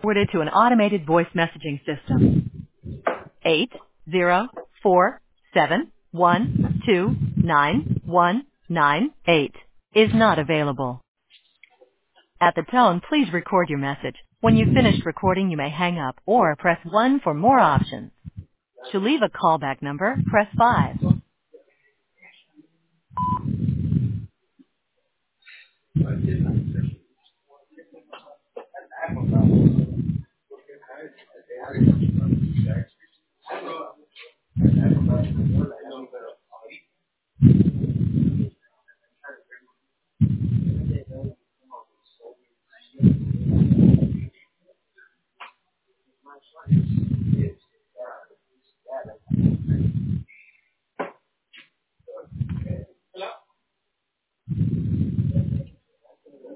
Forwarded to an automated voice messaging system. 80471291198 is not available. At the tone, please record your message. When you've finished recording, you may hang up or press 1 for more options. To leave a callback number, press 5.